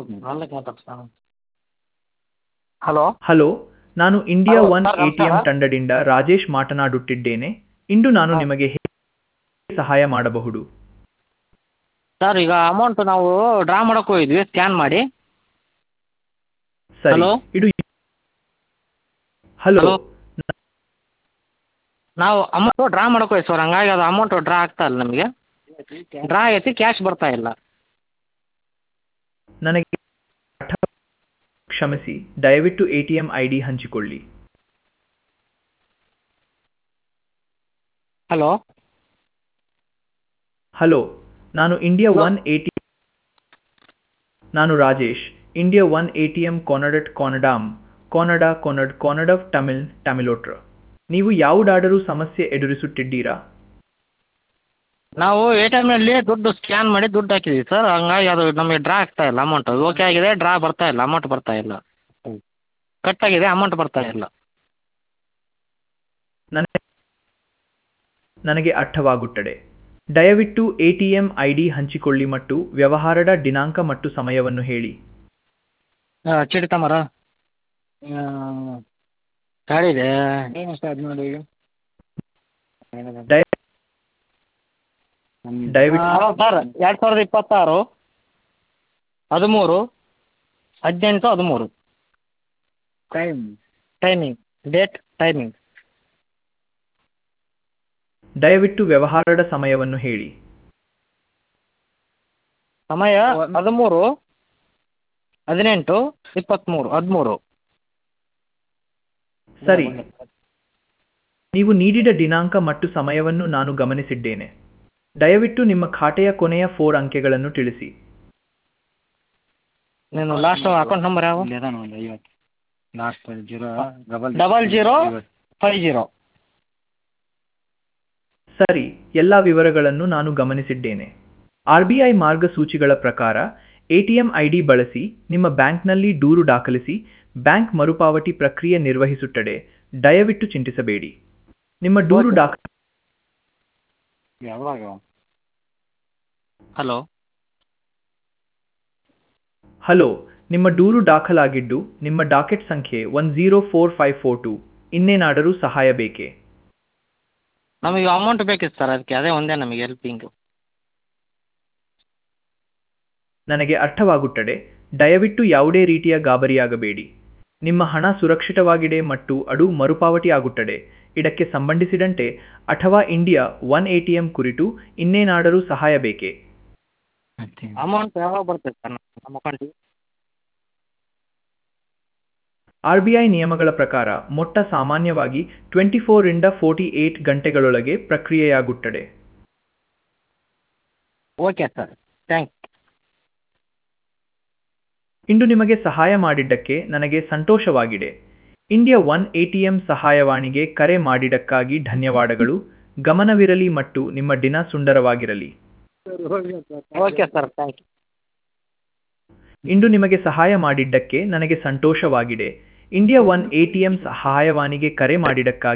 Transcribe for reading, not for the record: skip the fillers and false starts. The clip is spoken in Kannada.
ಹಲೋ. ಹಲೋ, ನಾನು ಇಂಡಿಯಾ ಹಲೋ ಒನ್ ಸರ್, ನಮಸ್ಕಾರ. ಎಟಿಎಂ ತಂಡದಿಂದ ರಾಜೇಶ್ ಮಾತನಾಡುತ್ತಿದ್ದೇನೆ. ಇಂದು ನಾನು ಹಾಂ ನಿಮಗೆ ಹೇಗೆ ಸಹಾಯ ಮಾಡಬಹುದು? ಸರ್, ಈಗ ಅಮೌಂಟ್ ನಾವು ಡ್ರಾ ಮಾಡಕ್ಕೆ ಹೋಗಿದ್ವಿ ಸ್ಕ್ಯಾನ್ ಮಾಡಿ. ಸರಿ, ಹಲೋ. ಇದು ಹಲೋ. ಹಲೋ. ನಾವು ಅಮೌಂಟು ಡ್ರಾ ಮಾಡಕ್ಕೆ ಹೋಗಿ ಸರ್, ಹಂಗಾಗಿ ಅದು ಅಮೌಂಟು ಡ್ರಾ ಆಗ್ತಾ ಇಲ್ಲ ನಮಗೆ. ಡ್ರಾ ಆಗೈತಿ, ಕ್ಯಾಶ್ ಬರ್ತಾ ಇಲ್ಲ. ನನಗೆ ಕ್ಷಮಿಸಿ, ದಯವಿಟ್ಟು ಎಟಿಎಂ ಐಡಿ ಹಂಚಿಕೊಳ್ಳಿ. ಹಲೋ. ಹಲೋ, ನಾನು ಇಂಡಿಯಾ ಹಲೋ. ಒನ್ ಎಟಿ ನಾನು ರಾಜೇಶ್, ಇಂಡಿಯಾ ಒನ್ ಎಟಿಎಂ ಕೊನಡಟ್ ಕೊನಡಾಮ್ ಕೊನಡಾ ಕೊನಡ್ ಕೊನಡವ್ ತಮಿಳ್ ತಮಿಳೋಟ್ರ. ನೀವು ಯಾವುದಾದರೂ ಸಮಸ್ಯೆ ಎದುರಿಸುತ್ತಿದ್ದೀರಾ? ನಾವು ಎ ಟಿ ಎಮ್ನಲ್ಲಿ ದುಡ್ಡು ಸ್ಕ್ಯಾನ್ ಮಾಡಿ ದುಡ್ಡು ಹಾಕಿದ್ದೀವಿ ಸರ್, ಹಂಗಾಗಿ ಅದು ನಮಗೆ ಡ್ರಾ ಆಗ್ತಾ ಇಲ್ಲ ಅಮೌಂಟು. ಓಕೆ ಆಗಿದೆ, ಡ್ರಾ ಬರ್ತಾ ಇಲ್ಲ, ಅಮೌಂಟ್ ಬರ್ತಾ ಇಲ್ಲ. ಕಟ್ ಆಗಿದೆ, ಅಮೌಂಟ್ ಬರ್ತಾ ಇಲ್ಲ. ನನಗೆ ನನಗೆ ಅರ್ಥವಾಗುತ್ತದೆ. ದಯವಿಟ್ಟು ಎಟಿಎಂ ಐಡಿ ಹಂಚಿಕೊಳ್ಳಿ ಮತ್ತು ವ್ಯವಹಾರದ ದಿನಾಂಕ ಮತ್ತು ಸಮಯವನ್ನು ಹೇಳಿ. ಚೀಟಿ ತಮರ ಗಾಡಿದೆ ಏನು ಸರ್, ಅದು ನೋಡಿ. ದಯ ದಯವಿಟ್ಟು hello sir, 2026 13 18 13. Timing, date, timing. ದಯವಿಟ್ಟು ವ್ಯವಹಾರದ ಸಮಯವನ್ನು ಹೇಳಿ. ಸಮಯ 13 18 23 13. ಸರಿ, ನೀವು ನೀಡಿದ ದಿನಾಂಕ ಮತ್ತು ಸಮಯವನ್ನು ನಾನು ಗಮನಿಸಿದ್ದೇನೆ. ದಯವಿಟ್ಟು ನಿಮ್ಮ ಖಾತೆಯ ಕೊನೆಯ 4 ಅಂಕೆಗಳನ್ನು ತಿಳಿಸಿ. ನೀನು ಲಾಸ್ಟ್ ಅಕೌಂಟ್ ನಂಬರ್ ಯಾವ? 0050. ಸರಿ, ಎಲ್ಲ ವಿವರಗಳನ್ನು ನಾನು ಗಮನಿಸಿದ್ದೇನೆ. ಆರ್ಬಿಐ ಮಾರ್ಗಸೂಚಿಗಳ ಪ್ರಕಾರ ಎಟಿಎಂ ಐಡಿ ಬಳಸಿ ನಿಮ್ಮ ಬ್ಯಾಂಕ್ನಲ್ಲಿ ದೂರು ದಾಖಲಿಸಿ. ಬ್ಯಾಂಕ್ ಮರುಪಾವತಿ ಪ್ರಕ್ರಿಯೆ ನಿರ್ವಹಿಸುತ್ತದೆ. ದಯವಿಟ್ಟು ಚಿಂತಿಸಬೇಡಿ. ನಿಮ್ಮ ದೂರು ಓಕೆ. ದಾಖ ಯಾವಾಗ? ಹಲೋ. ಹಲೋ, ನಿಮ್ಮ ದೂರು ದಾಖಲಾಗಿದ್ದು ನಿಮ್ಮ ಡಾಕೆಟ್ ಸಂಖ್ಯೆ 104542. ಇನ್ನೇನಾದರೂ ಸಹಾಯ ಬೇಕೇ? ನಮಗೆ ಅಮೌಂಟ್ ಬೇಕಿತ್ತು ಸರ್, ಅದಕ್ಕೆ ಅದೇ ಒಂದೇ ನಮಗೆ ಹೆಲ್ಪಿಂಗು. ನನಗೆ ಅರ್ಥವಾಗುತ್ತದೆ. ದಯವಿಟ್ಟು ಯಾವುದೇ ರೀತಿಯ ಗಾಬರಿಯಾಗಬೇಡಿ. ನಿಮ್ಮ ಹಣ ಸುರಕ್ಷಿತವಾಗಿದೆ ಮತ್ತು ಅದು ಮರುಪಾವತಿ ಆಗುತ್ತದೆ. ಇದಕ್ಕೆ ಸಂಬಂಧಿಸಿದಂತೆ ಅಥವಾ ಇಂಡಿಯಾ ಒನ್ ಎಟಿಎಂ ಕುರಿತು ಇನ್ನೇನಾದರೂ ಸಹಾಯ ಬೇಕೇ? ಅಮೌಂಟ್ ಯಾವಾಗ ಬರ್ತದೆ ಸರ್ ನಮ್ಮ ಅಕೌಂಟಿಗೆ? ಆರ್ಬಿಐ ನಿಯಮಗಳ ಪ್ರಕಾರ ಮೊತ್ತ ಸಾಮಾನ್ಯವಾಗಿ 24 ರಿಂದ 48 ಗಂಟೆಗಳೊಳಗೆ ಪ್ರಕ್ರಿಯೆಯಾಗುತ್ತದೆ. Okay sir, thanks. ಇಂದು ನಿಮಗೆ ಸಹಾಯ ಮಾಡಿದ್ದಕ್ಕೆ ನನಗೆ ಸಂತೋಷವಾಗಿದೆ. ಇಂಡಿಯಾ ಒನ್ ಎಟಿಎಂ ಸಹಾಯವಾಣಿಗೆ ಕರೆ ಮಾಡಿದ್ದಕ್ಕಾಗಿ ಧನ್ಯವಾದಗಳು. ಗಮನವಿರಲಿ ಮತ್ತು ನಿಮ್ಮ ದಿನ ಸುಂದರವಾಗಿರಲಿ. Okay sir, thank you. ಇಂದು ನಿಮಗೆ ಸಹಾಯ ಮಾಡಿದ್ದಕ್ಕೆ ನನಗೆ ಸಂತೋಷವಾಗಿದೆ. ಇಂಡಿಯಾ ಒನ್ ಎಟಿಎಂ ಸಹಾಯವಾಣಿಗೆ ಕರೆ ಮಾಡಿದ್ದಕ್ಕಾಗಿ